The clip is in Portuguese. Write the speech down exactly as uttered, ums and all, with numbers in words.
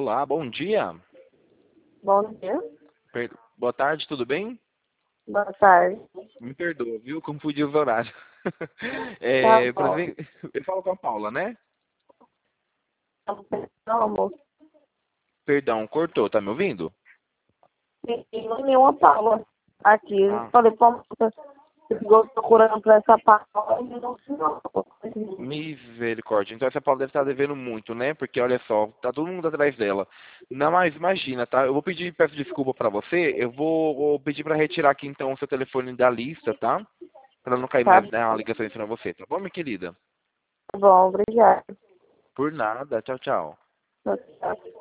Olá, bom dia. Bom dia. Per- Boa tarde, tudo bem? Boa tarde. Me perdoa, viu? Confundi os horários. Tá É, bom. prazer- eu falo com a Paula, né? Não, moço. Perdão, cortou, tá me ouvindo? Tem nenhuma Paula aqui. Eu Ah, falei, como você ficou procurando pra essa Paula e não se não. misericórdia. Então essa Paula deve estar devendo muito, né? Porque olha só, tá todo mundo atrás dela. Não, mas imagina, tá? Eu vou pedir, peço desculpa pra você. Eu vou, vou pedir pra retirar aqui então o seu telefone da lista, tá? Pra não cair Tá mais né, a ligação em cima de você, tá bom, minha querida? bom, obrigada. Por nada. Tchau, tchau. Tchau, tchau.